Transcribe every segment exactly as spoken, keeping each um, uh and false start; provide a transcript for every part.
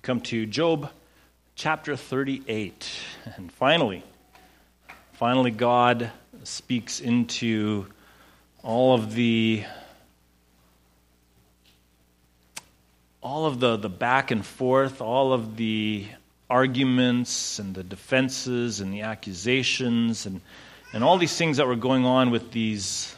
Come to Job chapter thirty-eight. And finally, finally God speaks into all of the all of the, the back and forth, all of the arguments and the defenses and the accusations and, and all these things that were going on with these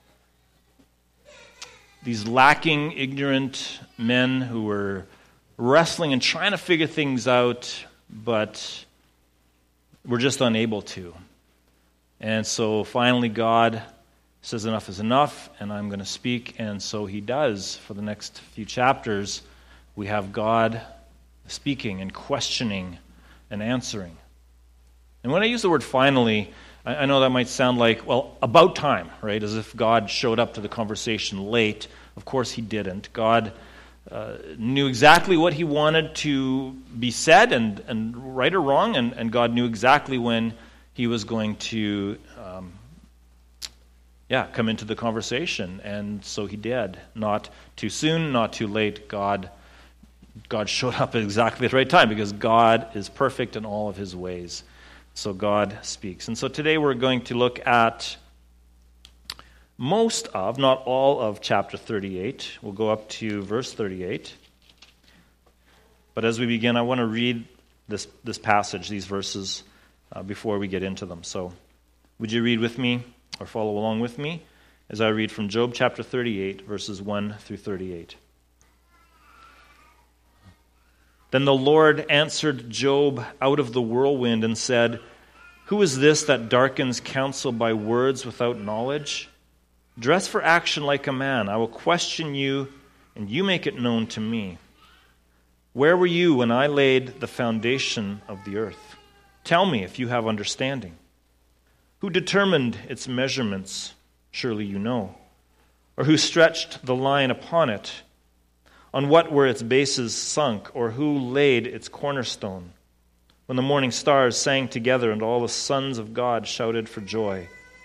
these lacking, ignorant men who were wrestling and trying to figure things out, but we're just unable to. And so finally God says enough is enough, and I'm going to speak, and so he does. For the next few chapters, we have God speaking and questioning and answering. And when I use the word finally, I, I know that might sound like, well, about time, right? As if God showed up to the conversation late. Of course he didn't. God Uh, knew exactly what he wanted to be said, and, and right or wrong, and, and God knew exactly when he was going to um, yeah, come into the conversation, and so he did. Not too soon, not too late. God, God showed up at exactly the right time, because God is perfect in all of his ways. So God speaks. And so today we're going to look at most of, not all of chapter thirty-eight. We'll go up to verse thirty-eight. But as we begin, I want to read this, this passage, these verses, uh, before we get into them. So would you read with me, or follow along with me, as I read from Job chapter thirty-eight, verses one through thirty-eight. Then the Lord answered Job out of the whirlwind and said, "Who is this that darkens counsel by words without knowledge? Dress for action like a man. I will question you, and you make it known to me. Where were you when I laid the foundation of the earth? Tell me if you have understanding. Who determined its measurements? Surely you know. Or who stretched the line upon it? On what were its bases sunk? Or who laid its cornerstone? When the morning stars sang together and all the sons of God shouted for joy.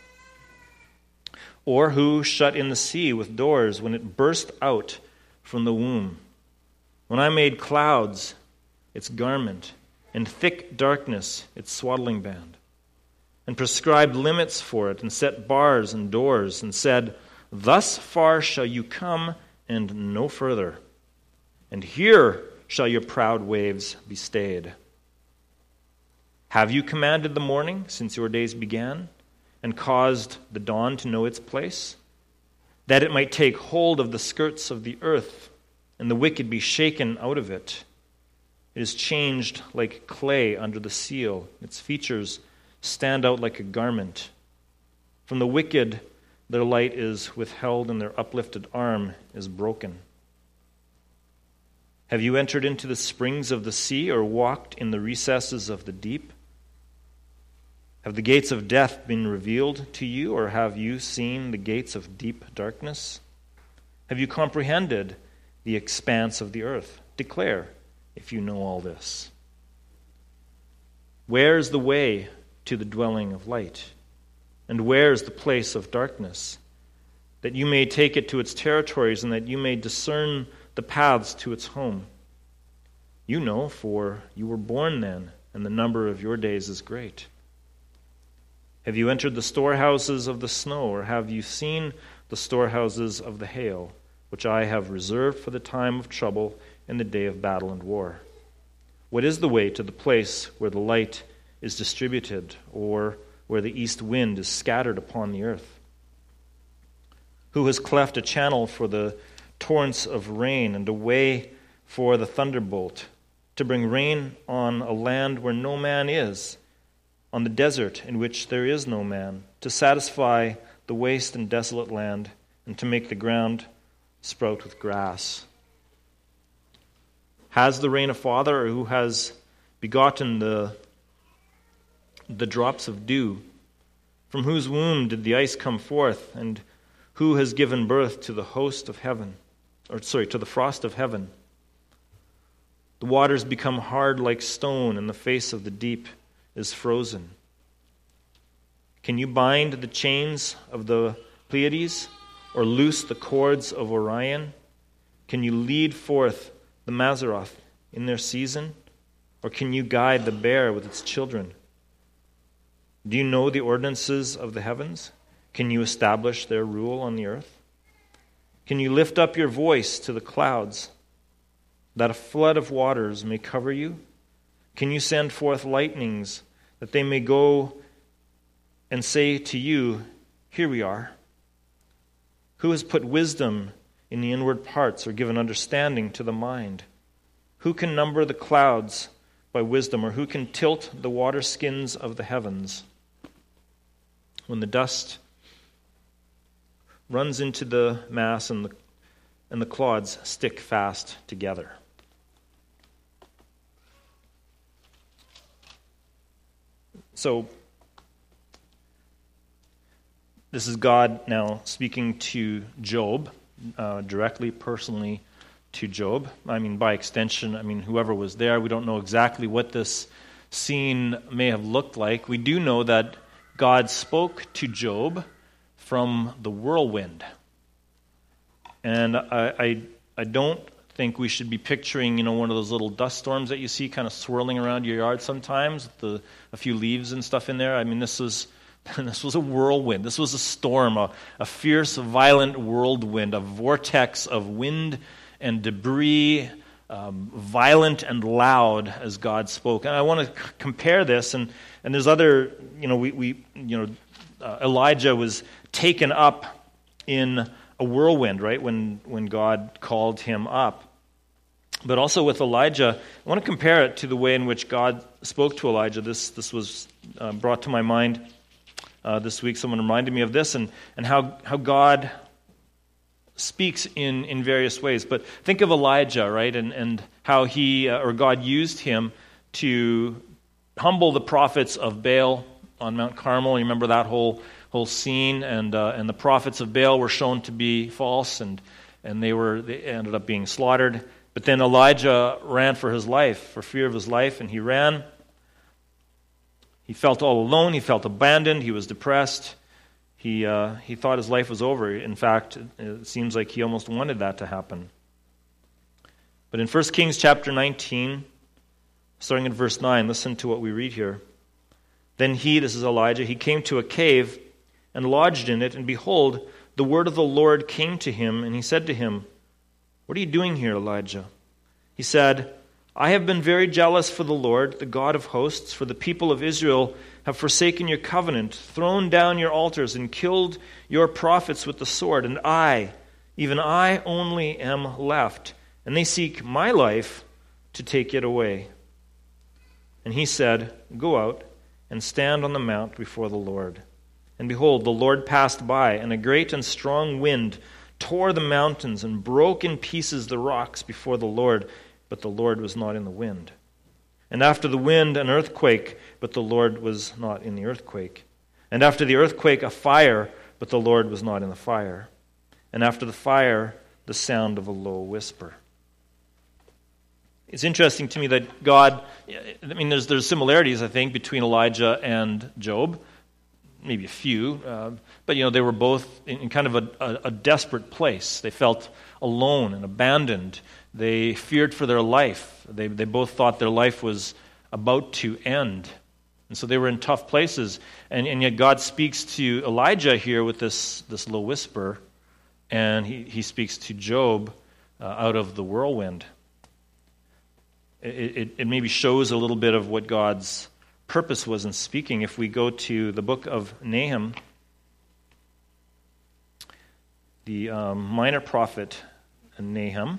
Or who shut in the sea with doors when it burst out from the womb? When I made clouds its garment, and thick darkness its swaddling band, and prescribed limits for it, and set bars and doors, and said, Thus far shall you come, and no further, and here shall your proud waves be stayed. Have you commanded the morning since your days began, and caused the dawn to know its place, that it might take hold of the skirts of the earth, and the wicked be shaken out of it? It is changed like clay under the seal. Its features stand out like a garment. From the wicked their light is withheld, and their uplifted arm is broken. Have you entered into the springs of the sea, or walked in the recesses of the deep? Have the gates of death been revealed to you, or have you seen the gates of deep darkness? Have you comprehended the expanse of the earth? Declare, if you know all this. Where is the way to the dwelling of light? And where is the place of darkness? That you may take it to its territories, and that you may discern the paths to its home. You know, for you were born then, and the number of your days is great. Have you entered the storehouses of the snow, or have you seen the storehouses of the hail, which I have reserved for the time of trouble in the day of battle and war? What is the way to the place where the light is distributed, or where the east wind is scattered upon the earth? Who has cleft a channel for the torrents of rain, and a way for the thunderbolt, to bring rain on a land where no man is, on the desert in which there is no man, to satisfy the waste and desolate land, and to make the ground sprout with grass? Has the rain a father, or who has begotten the, the drops of dew? From whose womb did the ice come forth, and who has given birth to the host of heaven, or sorry, to the frost of heaven? The waters become hard like stone, and the face of the deep is frozen. Can you bind the chains of the Pleiades, or loose the cords of Orion? Can you lead forth the Mazzaroth in their season? Or can you guide the bear with its children? Do you know the ordinances of the heavens? Can you establish their rule on the earth? Can you lift up your voice to the clouds, that a flood of waters may cover you? Can you send forth lightnings, that they may go and say to you, here we are? Who has put wisdom in the inward parts, or given understanding to the mind? Who can number the clouds by wisdom, or who can tilt the water skins of the heavens? When the dust runs into the mass and the, and the clods stick fast together. So, this is God now speaking to Job, uh, directly, personally to Job. I mean, by extension, I mean, whoever was there. We don't know exactly what this scene may have looked like. We do know that God spoke to Job from the whirlwind. And I, I, I don't think we should be picturing, you know, one of those little dust storms that you see kind of swirling around your yard sometimes, with the, a few leaves and stuff in there. I mean, this was this was a whirlwind. This was a storm, a, a fierce, violent whirlwind, a vortex of wind and debris, um, violent and loud as God spoke. And I want to c- compare this, and, and there's other, you know, we, we you know, uh, Elijah was taken up in a whirlwind, right, when, when God called him up. But also with Elijah, I want to compare it to the way in which God spoke to Elijah. This this was uh, brought to my mind uh, this week. Someone reminded me of this, and, and how, how God speaks in, in various ways. But think of Elijah, right, and, and how he, uh, or God used him to humble the prophets of Baal on Mount Carmel. You remember that whole whole scene, and uh, and the prophets of Baal were shown to be false, and and they were they ended up being slaughtered. But then Elijah ran for his life, for fear of his life, and he ran. He felt all alone. He felt abandoned. He was depressed. He uh, he thought his life was over. In fact, it seems like he almost wanted that to happen. But in First Kings chapter nineteen, starting at verse nine, listen to what we read here. Then he, this is Elijah, he came to a cave and lodged in it, and behold, the word of the Lord came to him, and he said to him, "What are you doing here, Elijah?" He said, "I have been very jealous for the Lord, the God of hosts, for the people of Israel have forsaken your covenant, thrown down your altars, and killed your prophets with the sword, and I, even I only am left, and they seek my life to take it away." And he said, "Go out and stand on the mount before the Lord." And behold, the Lord passed by, and a great and strong wind tore the mountains and broke in pieces the rocks before the Lord, but the Lord was not in the wind. And after the wind, an earthquake, but the Lord was not in the earthquake. And after the earthquake, a fire, but the Lord was not in the fire. And after the fire, the sound of a low whisper. It's interesting to me that God, I mean, there's there's similarities, I think, between Elijah and Job. Maybe a few, uh, but you know they were both in, in kind of a, a, a desperate place. They felt alone and abandoned. They feared for their life. They they both thought their life was about to end, and so they were in tough places. And, and yet God speaks to Elijah here with this this low whisper, and he he speaks to Job uh, out of the whirlwind. It, it it maybe shows a little bit of what God's purpose was in speaking. If we go to the book of Nahum, the um, minor prophet Nahum,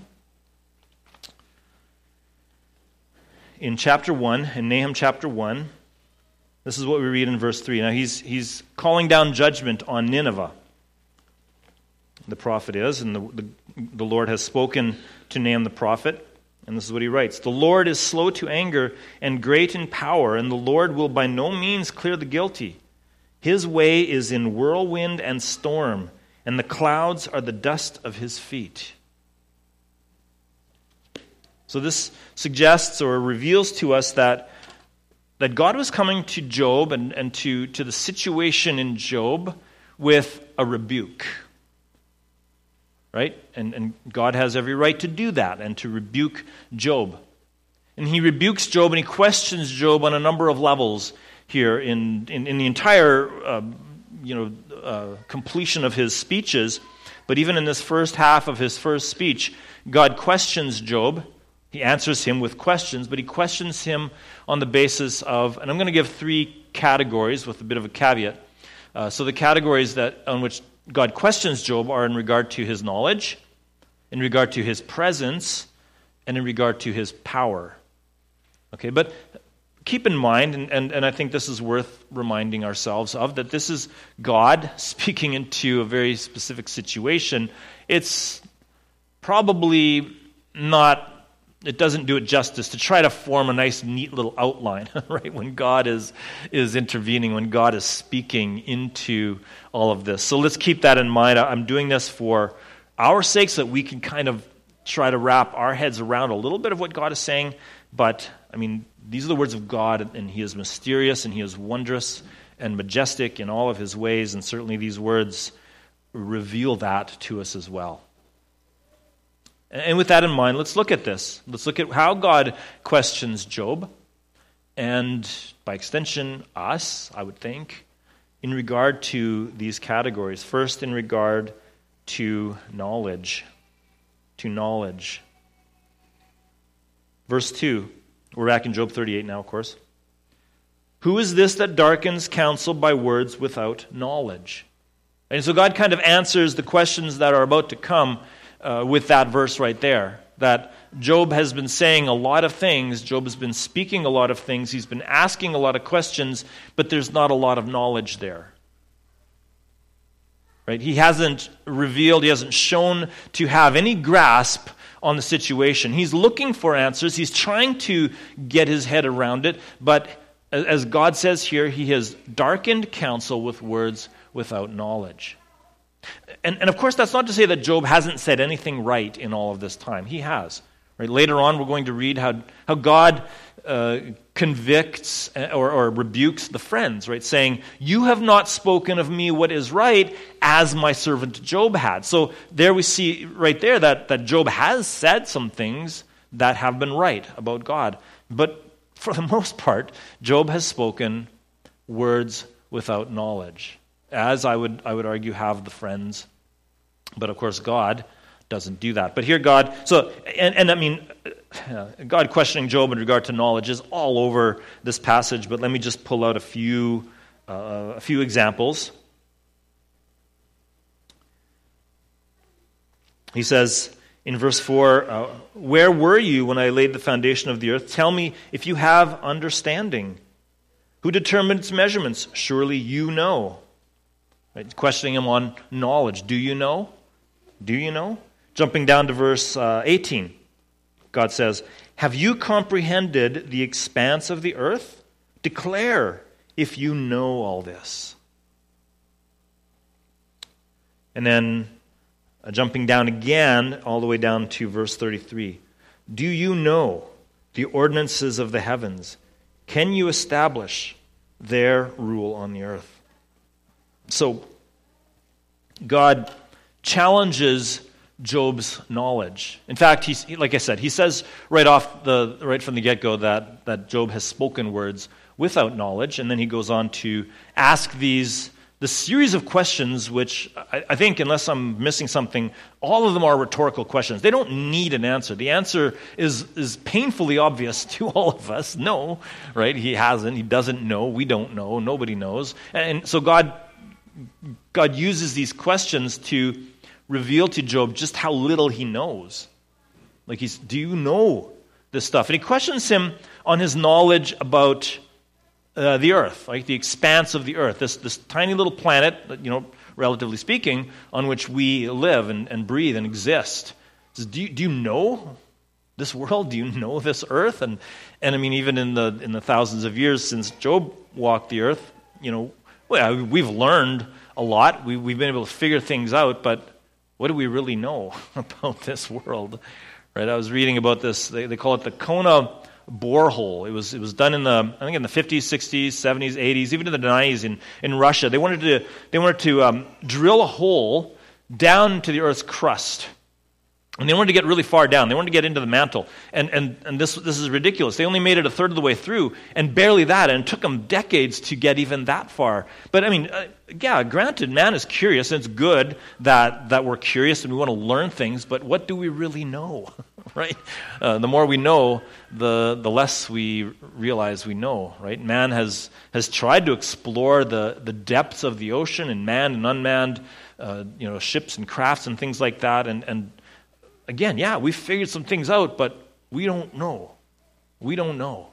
in chapter one, in Nahum chapter one, this is what we read in verse three. Now he's he's calling down judgment on Nineveh. The prophet is, and the, the, the Lord has spoken to Nahum the prophet. And this is what he writes: "The Lord is slow to anger and great in power, and the Lord will by no means clear the guilty. His way is in whirlwind and storm, and the clouds are the dust of his feet." So this suggests or reveals to us that, that God was coming to Job and, and to, to the situation in Job with a rebuke. Right? And, and God has every right to do that and to rebuke Job. And he rebukes Job and he questions Job on a number of levels here in, in, in the entire uh, you know, uh, completion of his speeches. But even in this first half of his first speech, God questions Job. He answers him with questions, but he questions him on the basis of, and I'm going to give three categories with a bit of a caveat. Uh, so the categories that on which God questions Job are in regard to his knowledge, in regard to his presence, and in regard to his power. Okay, but keep in mind, and, and, and I think this is worth reminding ourselves of, that this is God speaking into a very specific situation. It's probably not, it doesn't do it justice to try to form a nice, neat little outline, right, when God is, is intervening, when God is speaking into all of this. So let's keep that in mind. I'm doing this for our sake so that we can kind of try to wrap our heads around a little bit of what God is saying. But, I mean, these are the words of God, and he is mysterious, and he is wondrous and majestic in all of his ways, and certainly these words reveal that to us as well. And with that in mind, let's look at this. Let's look at how God questions Job, and by extension, us, I would think, in regard to these categories. First, in regard to knowledge. To knowledge. Verse two. We're back in Job thirty-eight now, of course. Who is this that darkens counsel by words without knowledge? And so God kind of answers the questions that are about to come uh, with that verse right there. That Job has been saying a lot of things. Job has been speaking a lot of things. He's been asking a lot of questions, but there's not a lot of knowledge there. Right? He hasn't revealed, he hasn't shown to have any grasp on the situation. He's looking for answers. He's trying to get his head around it, but as God says here, he has darkened counsel with words without knowledge. And, and of course, that's not to say that Job hasn't said anything right in all of this time. He has. Right? Later on, we're going to read how, how God uh, convicts or, or rebukes the friends, right? Saying, you have not spoken of me what is right, as my servant Job had. So there we see right there that, that Job has said some things that have been right about God. But for the most part, Job has spoken words without knowledge, as I would I would argue have the friends. But of course, God doesn't do that. But here God, so, and, and I mean, uh, God questioning Job in regard to knowledge is all over this passage, but let me just pull out a few, uh, a few examples. He says in verse four, uh, where were you when I laid the foundation of the earth? Tell me if you have understanding. Who determined its measurements? Surely you know. Right? Questioning him on knowledge. Do you know? Do you know? Jumping down to verse uh, eighteen, God says, have you comprehended the expanse of the earth? Declare if you know all this. And then uh, jumping down again, all the way down to verse thirty-three. Do you know the ordinances of the heavens? Can you establish their rule on the earth? So, God challenges Job's knowledge. In fact, he's, like I said, he says right off the right from the get-go that, that Job has spoken words without knowledge, and then he goes on to ask these the series of questions, which I, I think, unless I'm missing something, all of them are rhetorical questions. They don't need an answer. The answer is is painfully obvious to all of us. No, right? He hasn't. He doesn't know. We don't know. Nobody knows. And so God, God uses these questions to reveal to Job just how little he knows. Like he's, do you know this stuff? And he questions him on his knowledge about uh, the earth, like the expanse of the earth, this this tiny little planet, you know, relatively speaking, on which we live and, and breathe and exist. He says, do you, do you know this world? Do you know this earth? And and I mean, even in the in the thousands of years since Job walked the earth, you know, well, we've learned a lot. We we've been able to figure things out, but what do we really know about this world? Right? I was reading about this. They, they call it the Kona borehole. It was it was done in the I think in the fifties, sixties, seventies, eighties, even in the nineties in, in Russia. They wanted to they wanted to um, drill a hole down to the Earth's crust, And they wanted to get really far down. They wanted to get into the mantle. And and, and this, this is ridiculous. They only made it a third of the way through, and barely that. And it took them decades to get even that far. But I mean, uh, yeah, granted, man is curious, and it's good that, that we're curious and we want to learn things, but what do we really know, right? Uh, the more we know, the the less we realize we know, right? Man has has tried to explore the, the depths of the ocean, and manned and unmanned uh, you know, ships and crafts and things like that, and and again, yeah, we figured some things out, but we don't know. We don't know.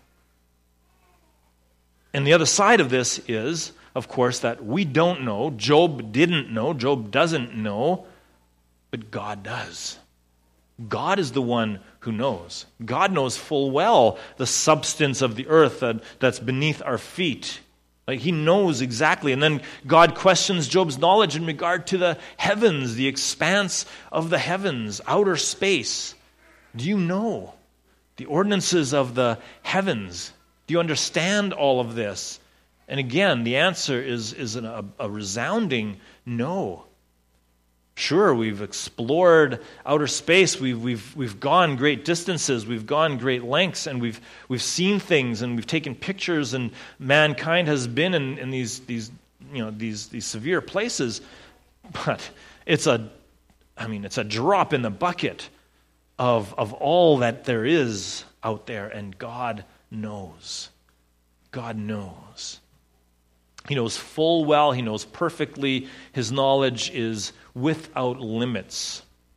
And the other side of this is, of course, that we don't know. Job didn't know. Job doesn't know. But God does. God is the one who knows. God knows full well the substance of the earth that, that's beneath our feet. Like, he knows exactly. And then God questions Job's knowledge in regard to the heavens, the expanse of the heavens, outer space. Do you know the ordinances of the heavens? Do you understand all of this? And again, the answer is, is an, a, a resounding no. Sure, we've explored outer space, we've we've we've gone great distances, we've gone great lengths, and we've we've seen things, and we've taken pictures, and mankind has been in, in these these you know these these severe places, but it's a I mean it's a drop in the bucket of of all that there is out there, and God knows. God knows. He knows full well, he knows perfectly, his knowledge is without limits.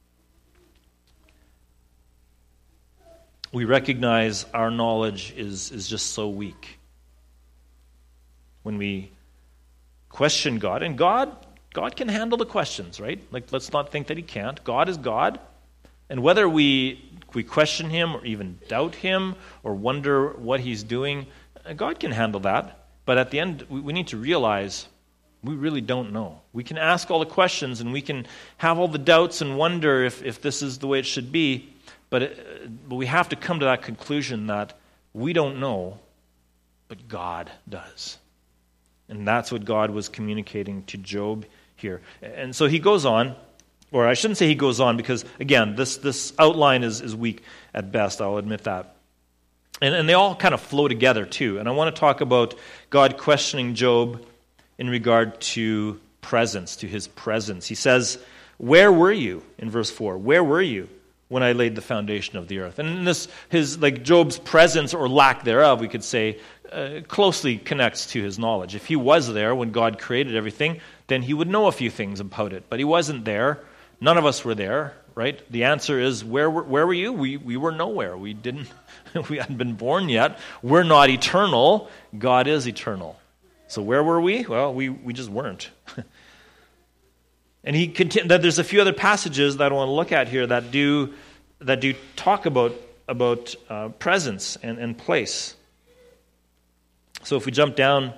We recognize our knowledge is, is just so weak. When we question God, and God, God can handle the questions, right? Like, let's not think that he can't. God is God, and whether we we question him or even doubt him or wonder what he's doing, God can handle that. But at the end, we need to realize we really don't know. We can ask all the questions and we can have all the doubts and wonder if, if this is the way it should be, but, it, but we have to come to that conclusion that we don't know, but God does. And that's what God was communicating to Job here. And so he goes on, or I shouldn't say he goes on, because again, this, this outline is, is weak at best, I'll admit that. And, and they all kind of flow together too. And I want to talk about God questioning Job in regard to presence, to his presence. He says, "Where were you?" in verse four. "Where were you when I laid the foundation of the earth?" And this, his like Job's presence or lack thereof, we could say, uh, closely connects to his knowledge. If he was there when God created everything, then he would know a few things about it. But he wasn't there. None of us were there, right? The answer is, where were, where were you? We we were nowhere. We didn't. We hadn't been born yet. We're not eternal. God is eternal. So where were we? Well, we, we just weren't. And he continu- that there's a few other passages that I want to look at here that do that do talk about about uh, presence and, and place. So if we jump down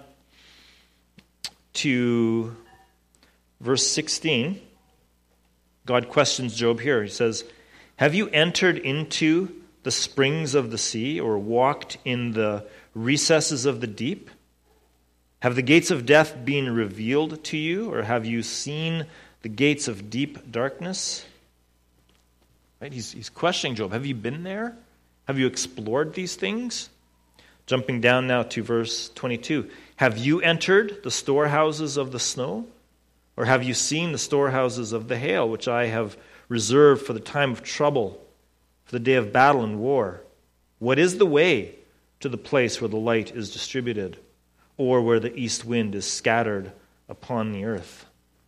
to verse sixteen, God questions Job here. He says, "Have you entered into the springs of the sea, or walked in the recesses of the deep? Have the gates of death been revealed to you, or have you seen the gates of deep darkness?" Right? He's, he's questioning Job. Have you been there? Have you explored these things? Jumping down now to verse twenty-two. "Have you entered the storehouses of the snow? Or have you seen the storehouses of the hail, which I have reserved for the time of trouble, for the day of battle and war? What is the way to the place where the light is distributed, or where the east wind is scattered upon the earth?"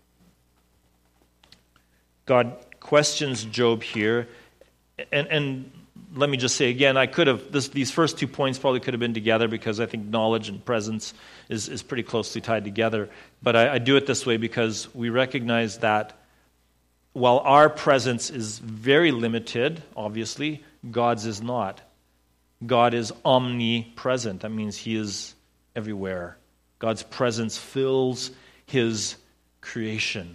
God questions Job here, and, and let me just say again, I could have, this, these first two points probably could have been together, because I think knowledge and presence is, is pretty closely tied together. But I, I do it this way because we recognize that while our presence is very limited, obviously, God's is not. God is omnipresent. That means he is everywhere. God's presence fills his creation.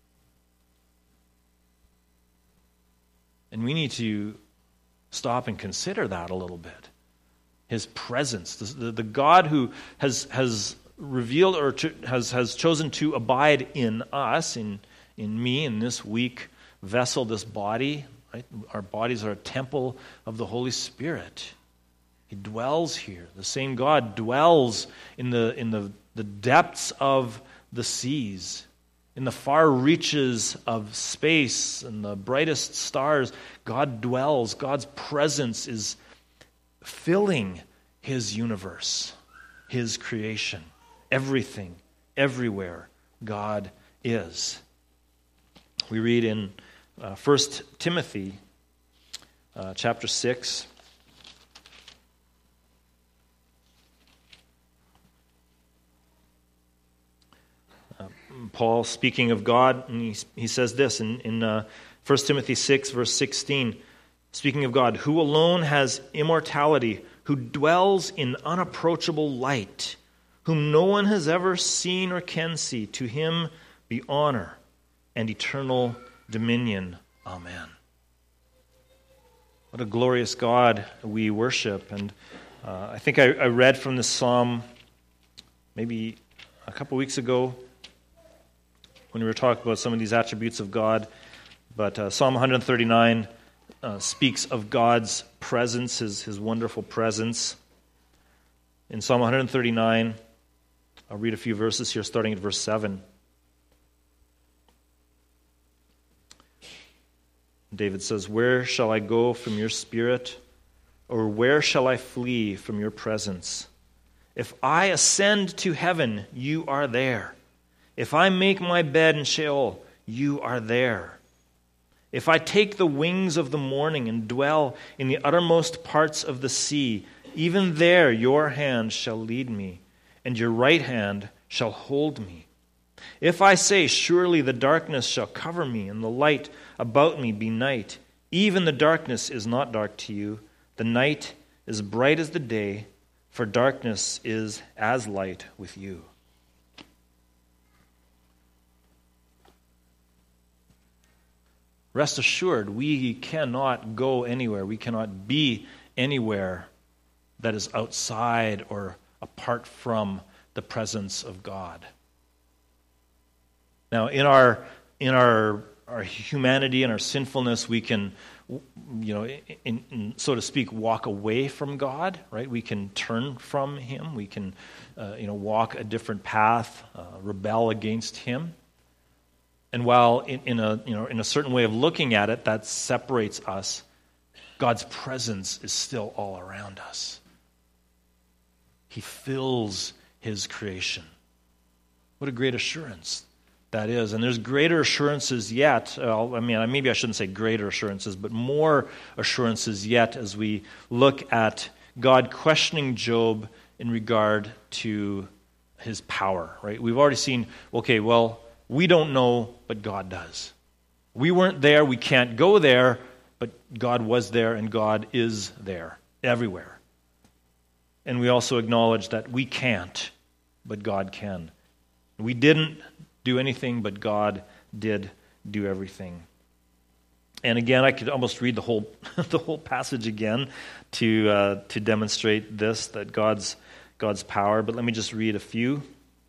And we need to stop and consider that a little bit. His presence, the, the God who has has revealed or to, has has chosen to abide in us, in in me, in this weak vessel, this body, right? Our bodies are a temple of the Holy Spirit. He dwells here. The same God dwells in the in the, the depths of the seas, in the far reaches of space and the brightest stars. God dwells. God's presence is filling his universe, his creation. Everything, everywhere, God is. We read in uh, First Timothy uh, chapter six. Paul, speaking of God, and he, he says this in, in uh, First Timothy six, verse sixteen, speaking of God, who alone has immortality, who dwells in unapproachable light, whom no one has ever seen or can see, to him be honor and eternal dominion. Amen. What a glorious God we worship. And uh, I think I, I read from this psalm maybe a couple weeks ago, when we were talking about some of these attributes of God. But uh, Psalm one thirty-nine uh, speaks of God's presence, his, his wonderful presence. In Psalm one thirty-nine, I'll read a few verses here, starting at verse seven. David says, "Where shall I go from your spirit? Or where shall I flee from your presence? If I ascend to heaven, you are there. If I make my bed in Sheol, you are there. If I take the wings of the morning and dwell in the uttermost parts of the sea, even there your hand shall lead me, and your right hand shall hold me. If I say, surely the darkness shall cover me, and the light about me be night, even the darkness is not dark to you. The night is bright as the day, for darkness is as light with you." Rest assured, we cannot go anywhere. We cannot be anywhere that is outside or apart from the presence of God. Now, in our in our our humanity and our sinfulness, we can, you know, in, in, so to speak, walk away from God. Right? We can turn from Him. We can, uh, you know, walk a different path, uh, rebel against Him. And while in, in a you know in a certain way of looking at it, that separates us, God's presence is still all around us. He fills His creation. What a great assurance that is. And there's greater assurances yet. Uh, I mean, maybe I shouldn't say greater assurances, but more assurances yet as we look at God questioning Job in regard to his power. Right? We've already seen, okay, well, we don't know, but God does. We weren't there, we can't go there, but God was there and God is there, everywhere. And we also acknowledge that we can't, but God can. We didn't do anything, but God did do everything. And again, I could almost read the whole the whole passage again to uh, to demonstrate this, that God's God's power. But let me just read a few.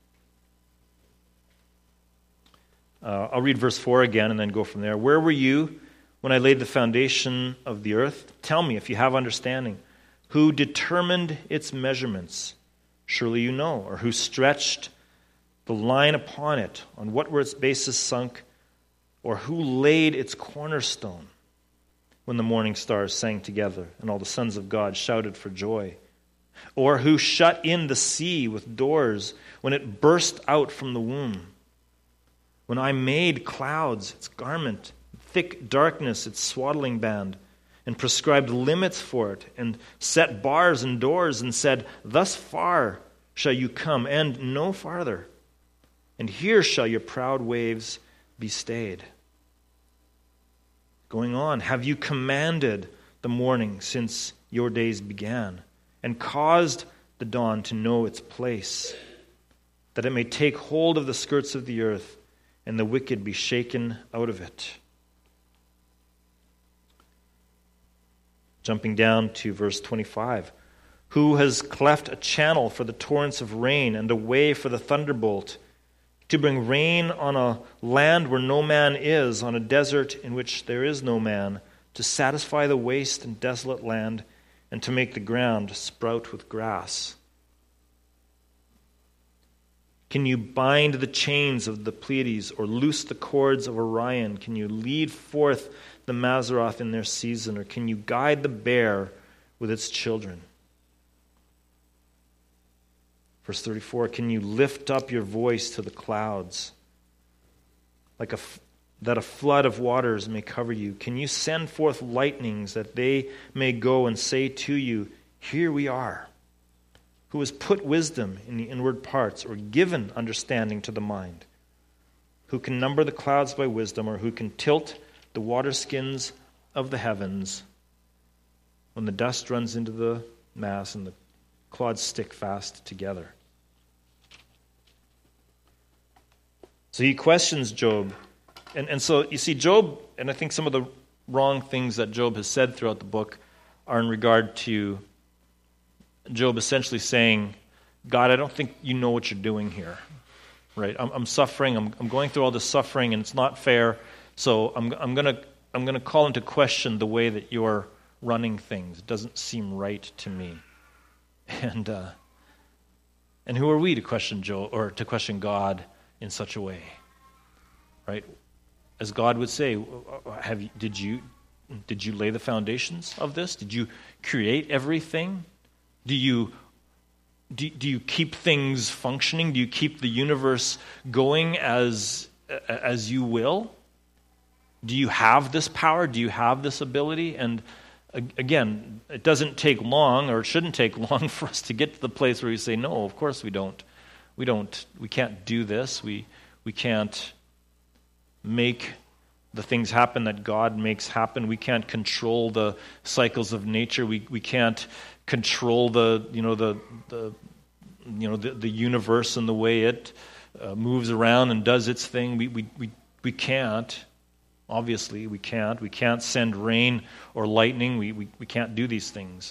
Uh, I'll read verse four again and then go from there. "Where were you when I laid the foundation of the earth? Tell me if you have understanding. Who determined its measurements? Surely you know. Or who stretched the line upon it? On what were its bases sunk? Or who laid its cornerstone? When the morning stars sang together and all the sons of God shouted for joy. Or who shut in the sea with doors when it burst out from the womb? When I made clouds its garment, thick darkness its swaddling band, and prescribed limits for it, and set bars and doors, and said, thus far shall you come, and no farther. And here shall your proud waves be stayed. Going on, have you commanded the morning since your days began, and caused the dawn to know its place, that it may take hold of the skirts of the earth, and the wicked be shaken out of it." Jumping down to verse twenty-five. "Who has cleft a channel for the torrents of rain, and a way for the thunderbolt, to bring rain on a land where no man is, on a desert in which there is no man, to satisfy the waste and desolate land, and to make the ground sprout with grass? Can you bind the chains of the Pleiades or loose the cords of Orion? Can you lead forth the Mazzaroth in their season, or can you guide the bear with its children? Verse thirty-four, can you lift up your voice to the clouds, like a, that a flood of waters may cover you? Can you send forth lightnings that they may go and say to you, here we are? Who has put wisdom in the inward parts, or given understanding to the mind? Who can number the clouds by wisdom, or who can tilt the water skins of the heavens? When the dust runs into the mass and the clods stick fast together. So he questions Job. And, and so you see, Job, and I think some of the wrong things that Job has said throughout the book are in regard to Job essentially saying, God, I don't think you know what you're doing here, right? I'm, I'm suffering. I'm, I'm going through all this suffering, and it's not fair. So I'm, I'm gonna I'm gonna call into question the way that you're running things. It doesn't seem right to me. And uh, and who are we to question Job or to question God in such a way, right? As God would say, have you, did you did you lay the foundations of this? Did you create everything? Do you, do, do you keep things functioning? Do you keep the universe going as, as you will? Do you have this power? Do you have this ability? And again, it doesn't take long, or it shouldn't take long for us to get to the place where we say, no, of course we don't. We don't, we can't do this. We, we can't make the things happen that God makes happen. We can't control the cycles of nature. We, we can't control the you know the the you know the, the universe and the way it uh, moves around and does its thing. We we we we can't. Obviously, we can't. We can't send rain or lightning. We we we can't do these things.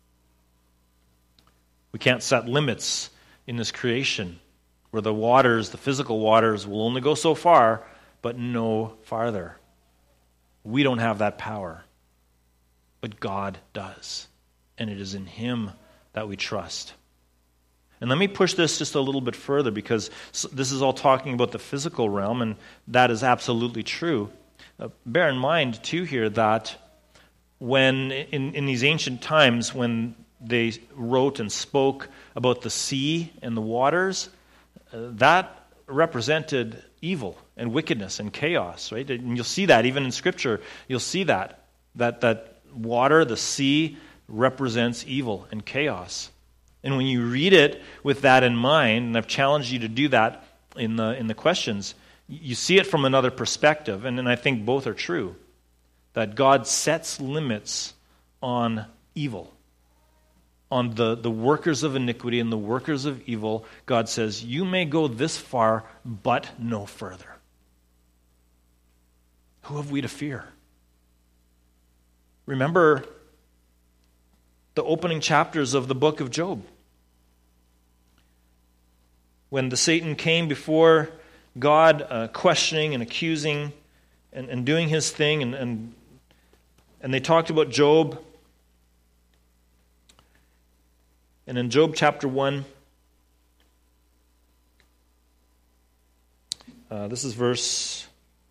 We can't set limits in this creation where the waters, the physical waters, will only go so far, but no farther. We don't have that power, but God does. And it is in Him that we trust. And let me push this just a little bit further, because this is all talking about the physical realm, and that is absolutely true. Uh, bear in mind, too, here that when, in, in these ancient times, when they wrote and spoke about the sea and the waters, uh, that represented evil and wickedness and chaos, right? And you'll see that even in Scripture. You'll see that, that, that water, the sea, represents evil and chaos. And when you read it with that in mind, and I've challenged you to do that in the in the questions, you see it from another perspective, and, and I think both are true. That God sets limits on evil, on the, the workers of iniquity and the workers of evil. God says, you may go this far, but no further. Who have we to fear? Remember the opening chapters of the book of Job. When the Satan came before God, uh, questioning and accusing and, and doing his thing, and, and and they talked about Job. And in Job chapter one, uh, this is verse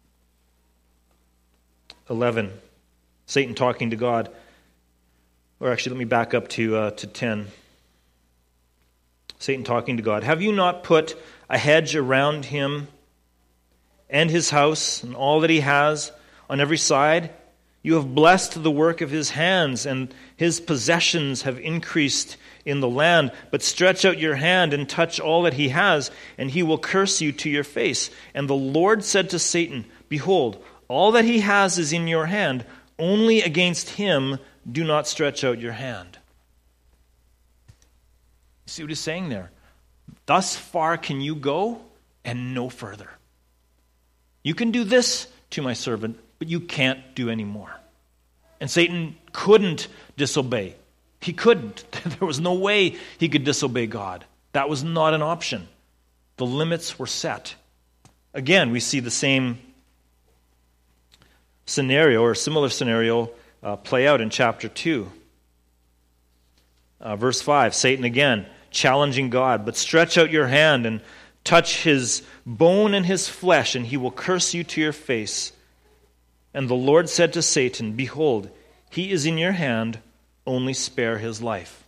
eleven. Satan talking to God. Or actually, let me back up to uh, to ten. Satan talking to God. Have you not put a hedge around him and his house and all that he has on every side? You have blessed the work of his hands, and his possessions have increased in the land. But stretch out your hand and touch all that he has, and he will curse you to your face. And the Lord said to Satan, behold, all that he has is in your hand. Only against him do not stretch out your hand. You see what he's saying there? Thus far can you go, and no further. You can do this to my servant, but you can't do any more. And Satan couldn't disobey. He couldn't. There was no way he could disobey God. That was not an option. The limits were set. Again, we see the same scenario, or a similar scenario, uh, play out in chapter two. Uh, verse five, Satan again challenging God, "But stretch out your hand and touch his bone and his flesh, and he will curse you to your face." And the Lord said to Satan, "Behold, he is in your hand, only spare his life."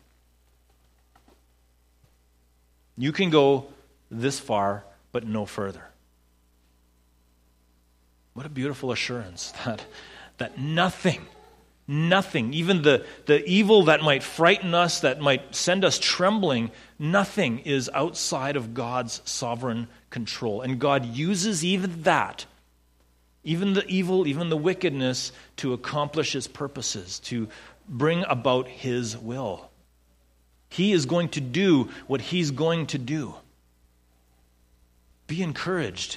You can go this far, but no further. What a beautiful assurance that, that nothing, nothing, even the, the evil that might frighten us, that might send us trembling, nothing is outside of God's sovereign control. And God uses even that, even the evil, even the wickedness, to accomplish his purposes, to bring about his will. He is going to do what he's going to do. Be encouraged.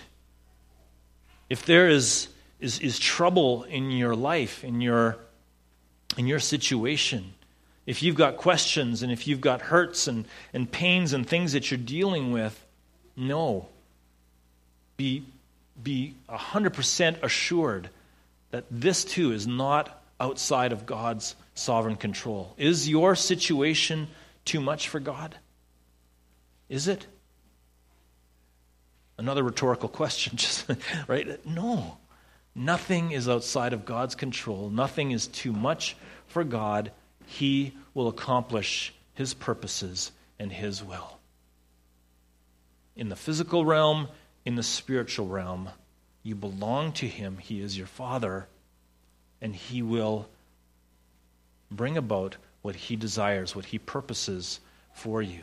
If there is, is, is trouble in your life, in your, in your situation, if you've got questions and if you've got hurts and, and pains and things that you're dealing with, no. Be, be one hundred percent assured that this too is not outside of God's sovereign control. Is your situation too much for God? Is it? Another rhetorical question, just right? No. Nothing is outside of God's control. Nothing is too much for God. He will accomplish his purposes and his will. In the physical realm, in the spiritual realm, you belong to him. He is your Father, and he will bring about what he desires, what he purposes for you.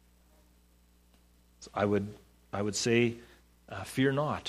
So I would I would say, uh, fear not.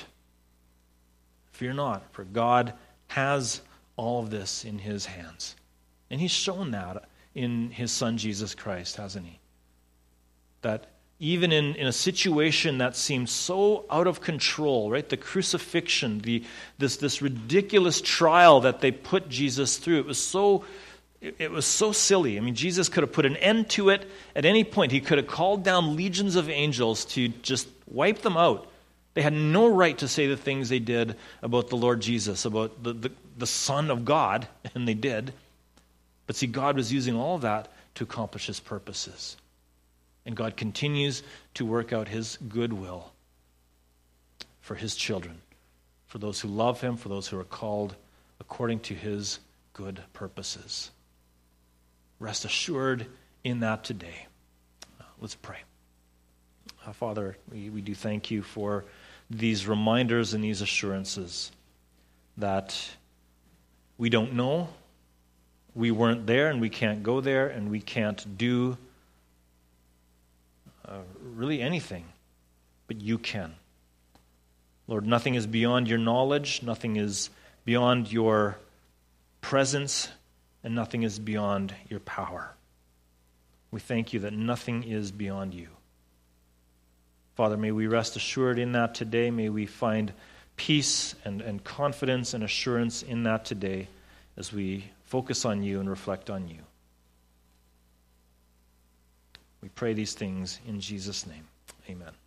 Fear not, for God has all of this in his hands. And he's shown that in his Son, Jesus Christ, hasn't he? That even in, in a situation that seems so out of control, right? The crucifixion, the this this ridiculous trial that they put Jesus through, it was so It was so silly. I mean, Jesus could have put an end to it at any point. He could have called down legions of angels to just wipe them out. They had no right to say the things they did about the Lord Jesus, about the, the, the Son of God, and they did. But see, God was using all of that to accomplish his purposes. And God continues to work out his good will for his children, for those who love him, for those who are called according to his good purposes. Rest assured in that today. Uh, let's pray. Uh, Father, we, we do thank you for these reminders and these assurances that we don't know, we weren't there, and we can't go there, and we can't do uh, really anything, but you can. Lord, nothing is beyond your knowledge, nothing is beyond your presence, and nothing is beyond your power. We thank you that nothing is beyond you. Father, may we rest assured in that today. May we find peace and, and confidence and assurance in that today as we focus on you and reflect on you. We pray these things in Jesus' name. Amen.